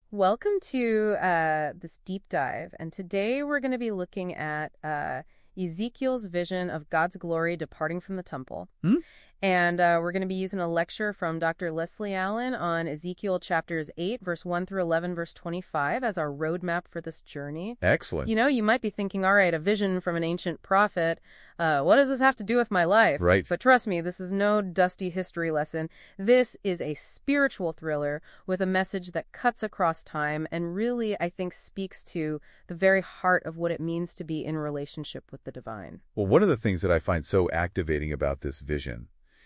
Welcome to this deep dive, and today we're going to be looking at Ezekiel's vision of God's glory departing from the temple. Hmm? And we're going to be using a lecture from Dr. Leslie Allen on Ezekiel chapters 8, verse 1 through 11, verse 25 as our roadmap for this journey. Excellent. You know, you might be thinking, all right, a vision from an ancient prophet. What does this have to do with my life? Right. But trust me, this is no dusty history lesson. This is a spiritual thriller with a message that cuts across time and really, I think, speaks to the very heart of what it means to be in relationship with the divine. Well, one of the things that I find so activating about this vision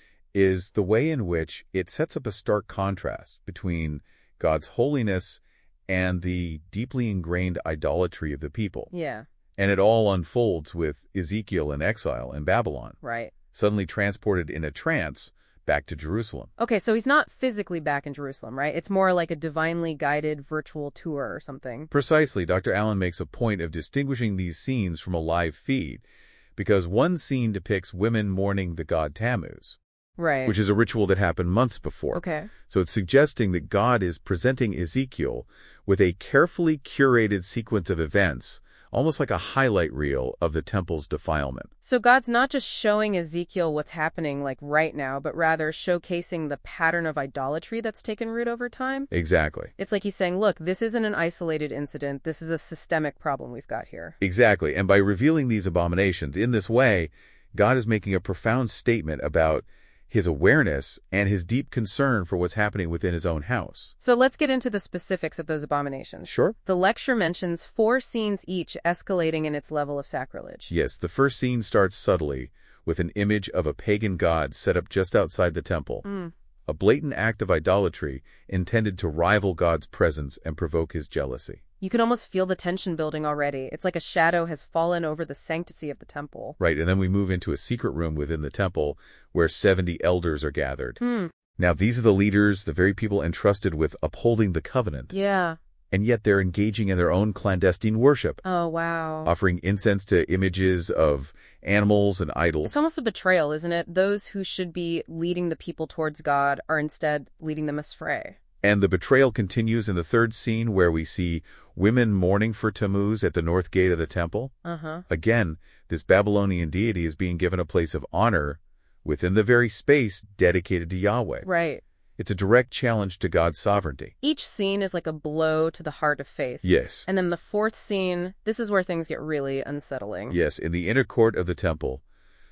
is the way in which it sets up a stark contrast between God's holiness and the deeply ingrained idolatry of the people. Yeah, And it all unfolds with Ezekiel in exile in Babylon, right. suddenly transported in a trance back to Jerusalem. Okay, so he's not physically back in Jerusalem, right? It's more like a divinely guided virtual tour or something. Precisely, Dr. Allen makes a point of distinguishing these scenes from a live feed, because one scene depicts women mourning the god Tammuz, Right. which is a ritual that happened months before. Okay. So it's suggesting that God is presenting Ezekiel with a carefully curated sequence of events, almost like a highlight reel of the temple's defilement. So God's not just showing Ezekiel what's happening like right now, but rather showcasing the pattern of idolatry that's taken root over time. Exactly. It's like he's saying, look, this isn't an isolated incident. This is a systemic problem we've got here. Exactly. And by revealing these abominations in this way, God is making a profound statement about his awareness and his deep concern for what's happening within his own house. So let's get into the specifics of those abominations. Sure. The lecture mentions 4 scenes each escalating in its level of sacrilege. Yes, the first scene starts subtly with an image of a pagan god set up just outside the temple. A blatant act of idolatry intended to rival God's presence and provoke his jealousy. You can almost feel the tension building already. It's like a shadow has fallen over the sanctity of the temple. Right, and then we move into a secret room within the temple where 70 elders are gathered. Now, these are the leaders, the very people entrusted with upholding the covenant. Yeah. And yet they're engaging in their own clandestine worship, Oh, wow. offering incense to images of animals and idols. It's almost a betrayal, isn't it? Those who should be leading the people towards God are instead leading them astray. And the betrayal continues in the third scene where we see women mourning for Tammuz at the north gate of the temple. Again, this Babylonian deity is being given a place of honor within the very space dedicated to Yahweh. Right. It's a direct challenge to God's sovereignty. Each scene is like a blow to the heart of faith. Yes. And then the fourth scene, this is where things get really unsettling. Yes, in the inner court of the temple,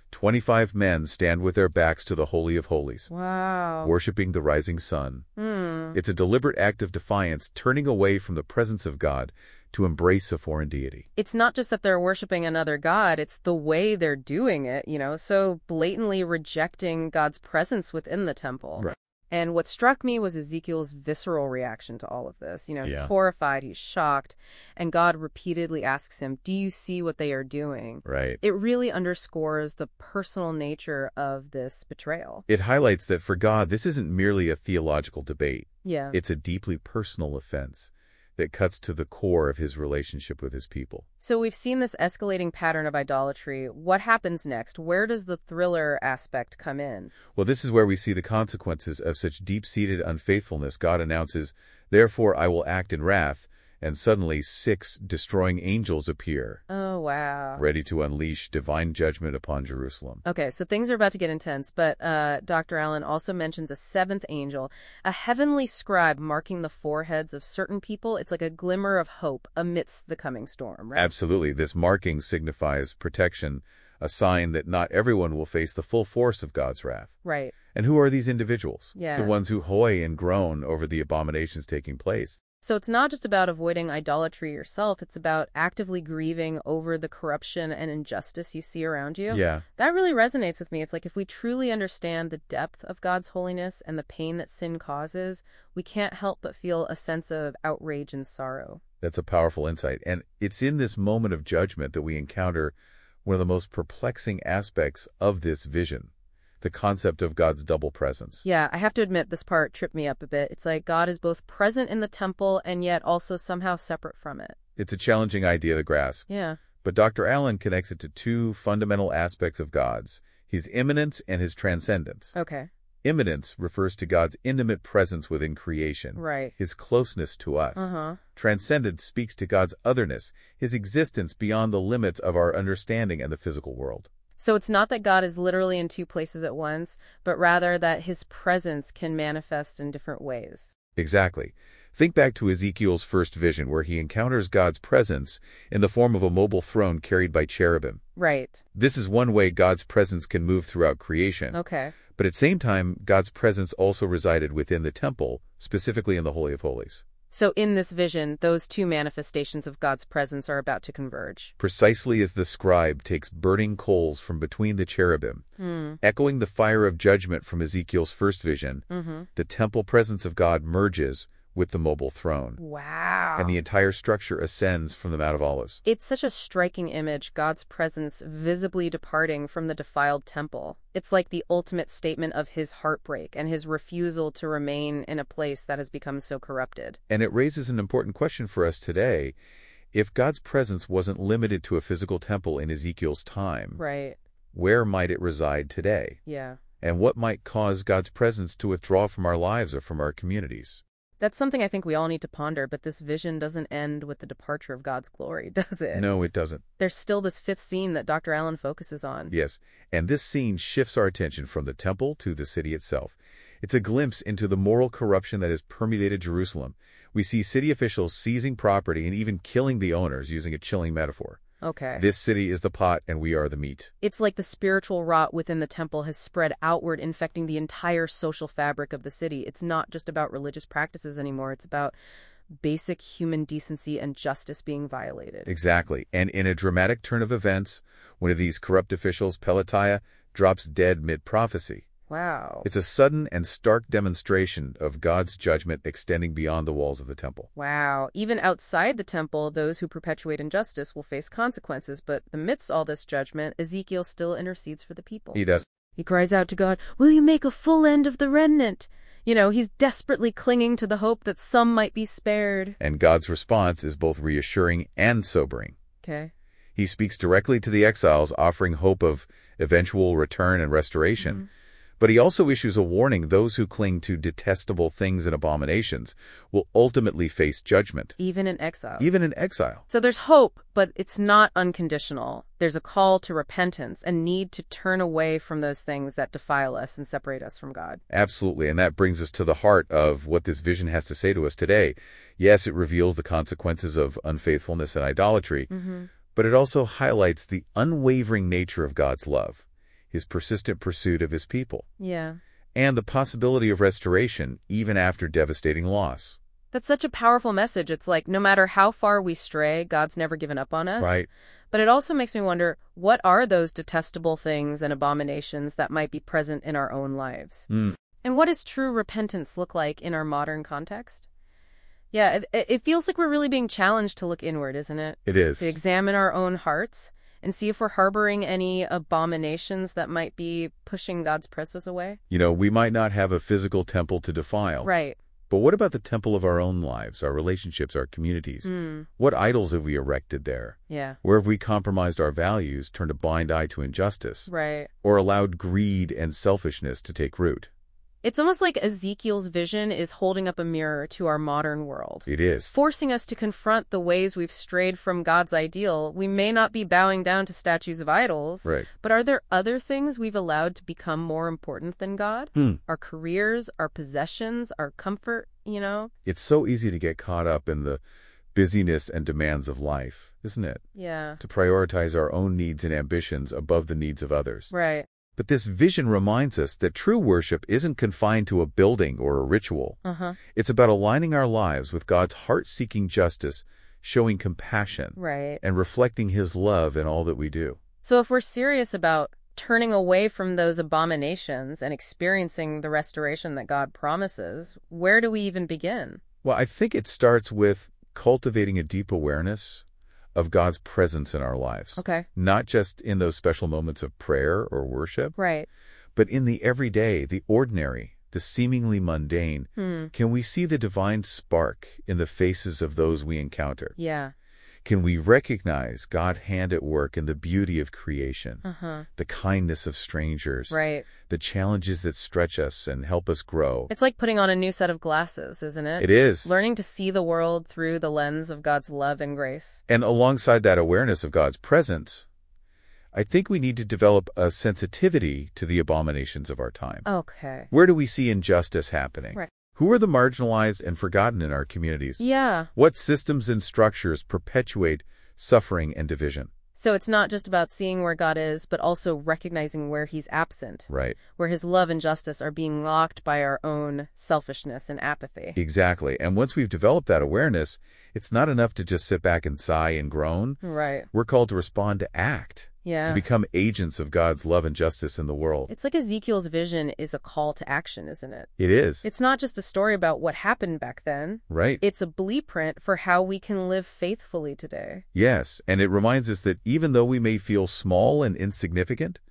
25 men stand with their backs to the Holy of Holies, Wow. worshiping the rising sun. It's a deliberate act of defiance, turning away from the presence of God to embrace a foreign deity. It's not just that they're worshiping another god, it's the way they're doing it, so blatantly rejecting God's presence within the temple. Right. And what struck me was Ezekiel's visceral reaction to all of this. He's Yeah. horrified, he's shocked, and God repeatedly asks him, do you see what they are doing? Right. It really underscores the personal nature of this betrayal. It highlights that for God, this isn't merely a theological debate. Yeah. It's a deeply personal offense that cuts to the core of his relationship with his people. So we've seen this escalating pattern of idolatry. What happens next? Where does the thriller aspect come in? Well, this is where we see the consequences of such deep-seated unfaithfulness. God announces, "Therefore I will act in wrath," and suddenly 6 destroying angels appear, Oh, wow. ready to unleash divine judgment upon Jerusalem. Okay, so things are about to get intense, but Dr. Allen also mentions a 7th angel, a heavenly scribe marking the foreheads of certain people. It's like a glimmer of hope amidst the coming storm, right? Absolutely. This marking signifies protection, a sign that not everyone will face the full force of God's wrath. Right. And who are these individuals? Yeah. The ones who hoy and groan over the abominations taking place. So it's not just about avoiding idolatry yourself, it's about actively grieving over the corruption and injustice you see around you. Yeah. That really resonates with me. It's like if we truly understand the depth of God's holiness and the pain that sin causes, we can't help but feel a sense of outrage and sorrow. That's a powerful insight. And it's in this moment of judgment that we encounter one of the most perplexing aspects of this vision, the concept of God's double presence. Yeah, I have to admit this part tripped me up a bit. It's like God is both present in the temple and yet also somehow separate from it. It's a challenging idea to grasp, Yeah. but Dr. Allen connects it to 2 fundamental aspects of God's, his immanence and his transcendence. Okay. Immanence refers to God's intimate presence within creation, Right. his closeness to us. Transcendence speaks to God's otherness, his existence beyond the limits of our understanding and the physical world. So it's not that God is literally in two places at once, but rather that his presence can manifest in different ways. Exactly. Think back to Ezekiel's first vision where he encounters God's presence in the form of a mobile throne carried by cherubim. Right. This is one way God's presence can move throughout creation. Okay. But at the same time, God's presence also resided within the temple, specifically in the Holy of Holies. So in this vision, those two manifestations of God's presence are about to converge. Precisely as the scribe takes burning coals from between the cherubim, echoing the fire of judgment from Ezekiel's first vision, the temple presence of God merges with the mobile throne. Wow. And the entire structure ascends from the Mount of Olives. It's such a striking image, God's presence visibly departing from the defiled temple. It's like the ultimate statement of his heartbreak and his refusal to remain in a place that has become so corrupted. And it raises an important question for us today. If God's presence wasn't limited to a physical temple in Ezekiel's time, Right. where might it reside today? Yeah. And what might cause God's presence to withdraw from our lives or from our communities? That's something I think we all need to ponder, but this vision doesn't end with the departure of God's glory, does it? No, it doesn't. There's still this fifth scene that Dr. Allen focuses on. Yes, and this scene shifts our attention from the temple to the city itself. It's a glimpse into the moral corruption that has permeated Jerusalem. We see city officials seizing property and even killing the owners, using a chilling metaphor. Okay. This city is the pot and we are the meat. It's like the spiritual rot within the temple has spread outward, infecting the entire social fabric of the city. It's not just about religious practices anymore. It's about basic human decency and justice being violated. Exactly. And in a dramatic turn of events, one of these corrupt officials, Pelatiah, drops dead mid-prophecy. Wow. It's a sudden and stark demonstration of God's judgment extending beyond the walls of the temple. Wow. Even outside the temple, those who perpetuate injustice will face consequences, but amidst all this judgment, Ezekiel still intercedes for the people. He does. He cries out to God, "Will you make a full end of the remnant?" You know, he's desperately clinging to the hope that some might be spared. And God's response is both reassuring and sobering. Okay. He speaks directly to the exiles, offering hope of eventual return and restoration. But he also issues a warning: those who cling to detestable things and abominations will ultimately face judgment. Even in exile. Even in exile. So there's hope, but it's not unconditional. There's a call to repentance and need to turn away from those things that defile us and separate us from God. Absolutely, and that brings us to the heart of what this vision has to say to us today. Yes, it reveals the consequences of unfaithfulness and idolatry, but it also highlights the unwavering nature of God's love, his persistent pursuit of his people, Yeah. and the possibility of restoration even after devastating loss. That's such a powerful message. It's like no matter how far we stray, God's never given up on us. Right. But it also makes me wonder, what are those detestable things and abominations that might be present in our own lives? And what does true repentance look like in our modern context? Yeah, it feels like we're really being challenged to look inward, isn't it? It is. To examine our own hearts and see if we're harboring any abominations that might be pushing God's presence away. You know, we might not have a physical temple to defile. Right. But what about the temple of our own lives, our relationships, our communities? What idols have we erected there? Yeah. Where have we compromised our values, turned a blind eye to injustice, Right. or allowed greed and selfishness to take root? It's almost like Ezekiel's vision is holding up a mirror to our modern world. It is. Forcing us to confront the ways we've strayed from God's ideal. We may not be bowing down to statues of idols, Right. but are there other things we've allowed to become more important than God? Our careers, our possessions, our comfort, you know? It's so easy to get caught up in the busyness and demands of life, isn't it? Yeah. To prioritize our own needs and ambitions above the needs of others. Right. But this vision reminds us that true worship isn't confined to a building or a ritual. It's about aligning our lives with God's heart-seeking justice, showing compassion, Right. and reflecting his love in all that we do. So if we're serious about turning away from those abominations and experiencing the restoration that God promises, where do we even begin? Well, I think it starts with cultivating a deep awareness of God's presence in our lives. Okay. Not just in those special moments of prayer or worship, Right. but in the everyday, the ordinary, the seemingly mundane. Can we see the divine spark in the faces of those we encounter? Yeah. Can we recognize God's hand at work in the beauty of creation, the kindness of strangers, Right. the challenges that stretch us and help us grow? It's like putting on a new set of glasses, isn't it? It is. Learning to see the world through the lens of God's love and grace. And alongside that awareness of God's presence, I think we need to develop a sensitivity to the abominations of our time. Okay. Where do we see injustice happening? Right. Who are the marginalized and forgotten in our communities? Yeah. What systems and structures perpetuate suffering and division? So it's not just about seeing where God is, but also recognizing where he's absent. Right. Where his love and justice are being locked by our own selfishness and apathy. Exactly. And once we've developed that awareness, it's not enough to just sit back and sigh and groan. Right. We're called to respond, to act. Yeah. To become agents of God's love and justice in the world. It's like Ezekiel's vision is a call to action, isn't it? It is. It's not just a story about what happened back then. Right. It's a blueprint for how we can live faithfully today. Yes, and it reminds us that even though we may feel small and insignificant,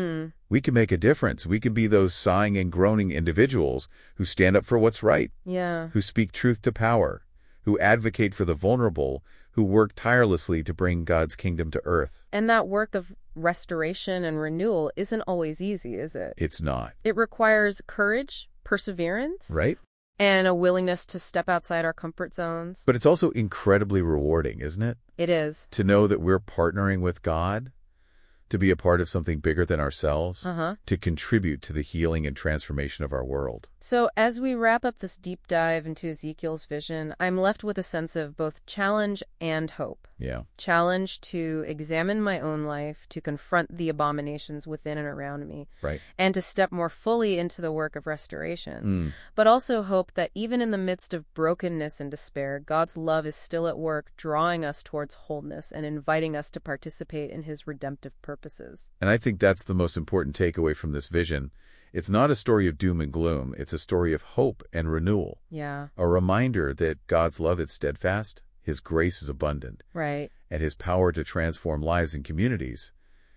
we can make a difference. We can be those sighing and groaning individuals who stand up for what's right, Yeah. who speak truth to power, who advocate for the vulnerable, who work tirelessly to bring God's kingdom to earth. And that work of restoration and renewal isn't always easy, is it? It's not. It requires courage, perseverance, Right? and a willingness to step outside our comfort zones. But it's also incredibly rewarding, isn't it? It is. To know that we're partnering with God, to be a part of something bigger than ourselves, to contribute to the healing and transformation of our world. So as we wrap up this deep dive into Ezekiel's vision, I'm left with a sense of both challenge and hope. Yeah. Challenge to examine my own life, to confront the abominations within and around me, Right. and to step more fully into the work of restoration. But also hope that even in the midst of brokenness and despair, God's love is still at work, drawing us towards wholeness and inviting us to participate in his redemptive purposes. And I think that's the most important takeaway from this vision. It's not a story of doom and gloom. It's a story of hope and renewal. Yeah. A reminder that God's love is steadfast, his grace is abundant, Right. and his power to transform lives and communities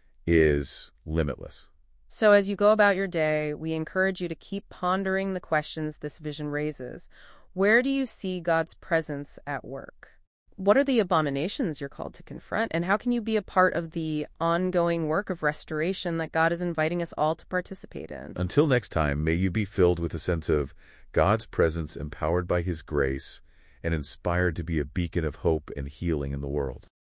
is limitless. So as you go about your day, we encourage you to keep pondering the questions this vision raises. Where do you see God's presence at work? What are the abominations you're called to confront? And how can you be a part of the ongoing work of restoration that God is inviting us all to participate in? Until next time, may you be filled with a sense of God's presence, empowered by his grace, and inspired to be a beacon of hope and healing in the world.